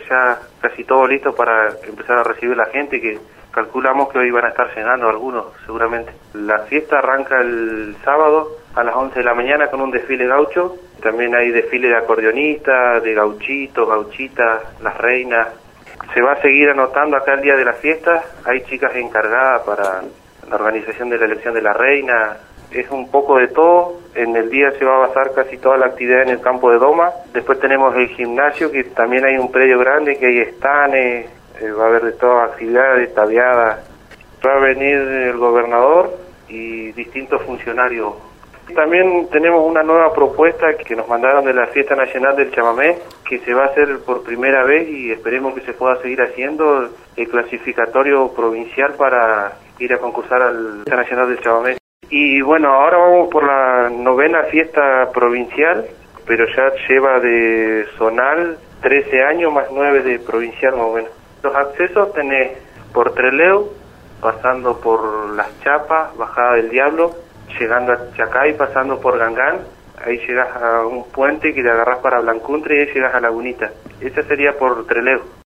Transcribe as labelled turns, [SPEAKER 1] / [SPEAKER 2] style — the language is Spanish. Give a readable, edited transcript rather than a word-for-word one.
[SPEAKER 1] Ya casi todo listo para empezar a recibir la gente, que calculamos que hoy van a estar llegando algunos seguramente. La fiesta arranca el sábado a las 11 de la mañana con un desfile gaucho. También hay desfile de acordeonistas, de gauchitos, gauchitas, las reinas. Se va a seguir anotando acá el día de la fiesta. Hay chicas encargadas para la organización de la elección de la reina. Es un poco de todo. En el día se va a basar casi toda la actividad en el campo de Doma. Después tenemos el gimnasio, que también hay un predio grande, que hay estanes, va a haber de todas actividades, tabiadas. Va a venir el gobernador y distintos funcionarios. También tenemos una nueva propuesta que nos mandaron de la Fiesta Nacional del Chamamé, que se va a hacer por primera vez y esperemos que se pueda seguir haciendo el clasificatorio provincial para ir a concursar al Fiesta Nacional del Chamamé. Y bueno, ahora vamos por la 9ª fiesta provincial, pero ya lleva de zonal 13 años más 9 de provincial más o menos. Los accesos tenés por Trelew, pasando por Las Chapas, Bajada del Diablo, llegando a Chacay, pasando por Gangán, ahí llegas a un puente que te agarrás para Blancuntre y ahí llegas a Lagunita. Esa sería por Trelew.